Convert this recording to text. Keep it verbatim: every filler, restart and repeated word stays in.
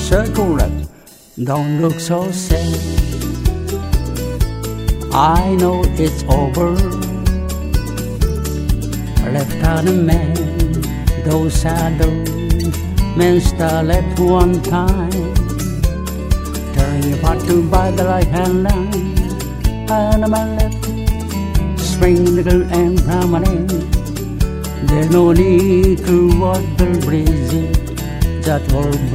circle that don't look so sad. I know it's over. Left out a man, those shadows men style at one time. Turning your part to by the right hand line, and on my left, spring the girl and promenade. There's no need to walk the bridge that will